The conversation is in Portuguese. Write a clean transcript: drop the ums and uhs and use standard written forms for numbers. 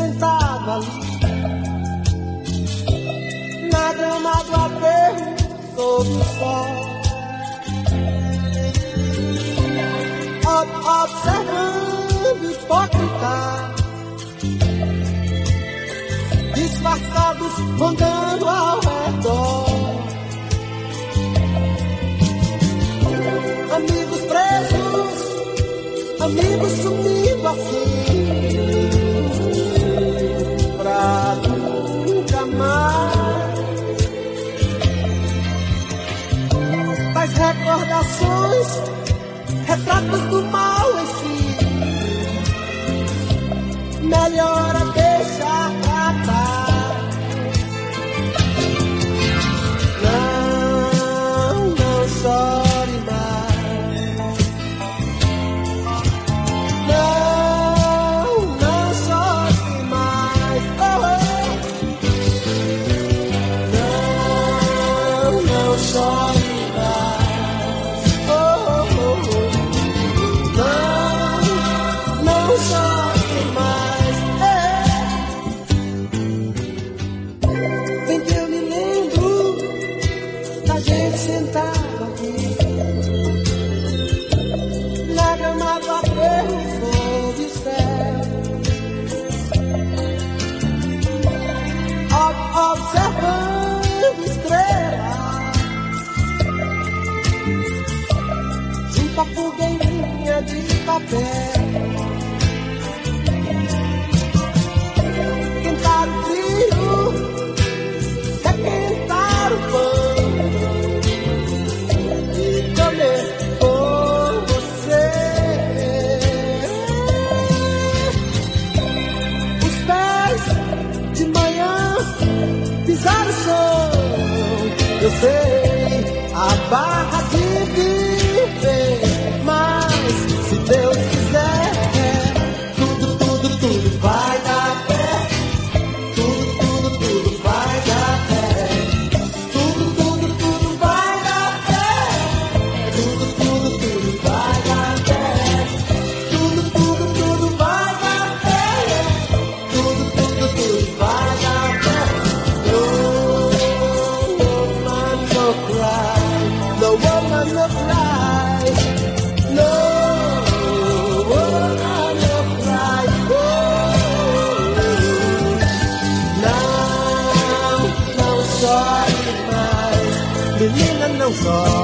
sentado ali, na grama do aterro, sob o sol, observando hipócritas disfarçados rondando ao redor. Amigos presos, amigos sumindo assim, pra nunca mais. Das recordações, retratos do mal em si, melhor é deixar pra trás. Não chore mais. Não chore mais. Não chore mais. Não chore mais. Vem que eu me lembro da gente sentada aqui, na grama do aterro sob o céu, observando estrelas, junto à fogueirinha de papel. Quentar o frio, requentar o pão e comer com você. Os pés de manhã pisar o chão, eu sei a barra de viver, mas se Deus quiser, tudo vai dar pé. Tudo vai dar pé. Tudo vai dar pé. Tudo vai dar pé. Tudo vai dar pé. Tudo vai dar pé. No woman no cry. No woman no cry. No woman no cry. Não chore mais, menina, não chore.